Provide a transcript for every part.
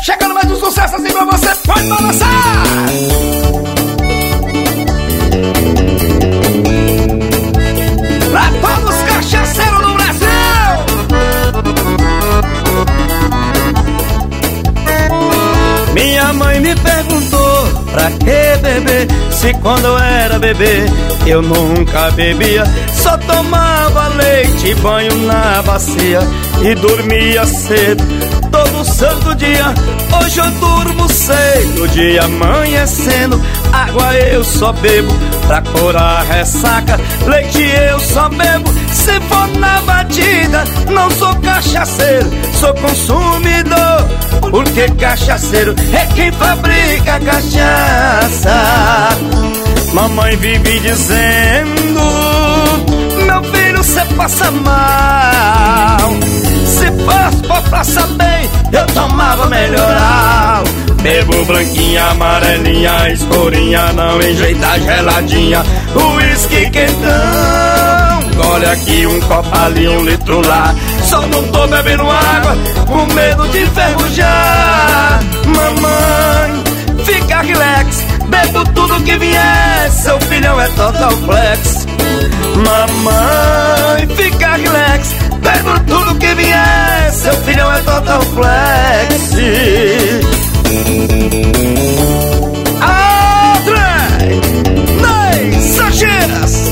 Chegando mais um sucesso assim pra você, pode balançar! Pra todos os cachaceiros do Brasil! Minha mãe me perguntou pra que beber, se quando eu era bebê eu nunca bebia. Só tomava leite e banho na bacia e dormia cedo todo santo dia. Hoje eu durmo cedo, o dia amanhecendo. Água eu só bebo pra curar ressaca, leite eu só bebo se for na batida. Não sou cachaceiro, sou consumidor, porque cachaceiro é quem fabrica a cachaça. Mamãe vive dizendo: meu filho, cê passa mal. Se fosse pra passar bem, eu tomava melhoral. Bebo branquinha, amarelinha, escurinha, não enjeita geladinha, uísque quentão. Gole aqui, um copo ali, 1 litro lá. Só não tô bebendo água, com medo de enferrujar. Mamãe, fica relax, bebo tudo que vier, seu filhão é total flex. Mamãe, fica relax, bebo tudo que vier, seu filhão é total flex. André Ney Sanchez.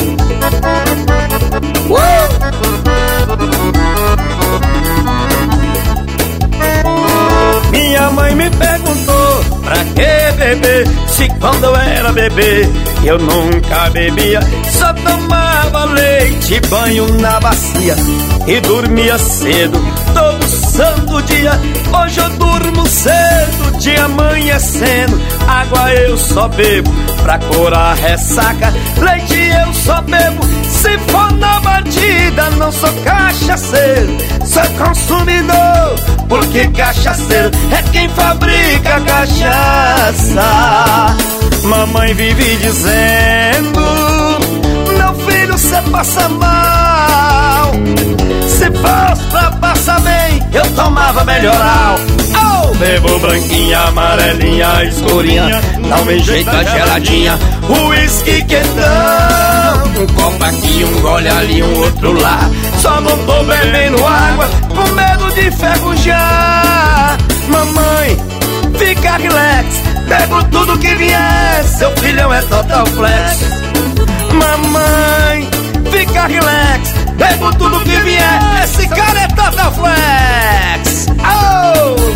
Minha mãe me perguntou pra que beber, se quando eu era bebê eu nunca bebia. Só tomava leite e banho na bacia e dormia cedo todo santo dia. Hoje eu durmo cedo, dia amanhecendo. Água eu só bebo pra curar ressaca, leite eu só bebo se for na batida. Não sou cachaceiro, sou consumidor, porque cachaceiro é quem fabrica a cachaça. Mamãe vive dizendo: meu filho, cê passa mal. Se fosse pra passar bem, eu tomava melhoral. Oh, bebo branquinha, amarelinha, escurinha, não enjeita geladinha, uísque quentão. Um copo aqui, um gole ali, um outro lá. Só não tô bebendo água, com medo de enferrujar. Mamãe, fica relax, bebo tudo que vier, seu filhão é total flex. Mamãe, fica relax, bebo tudo que vier, esse cara é total flex. Oh!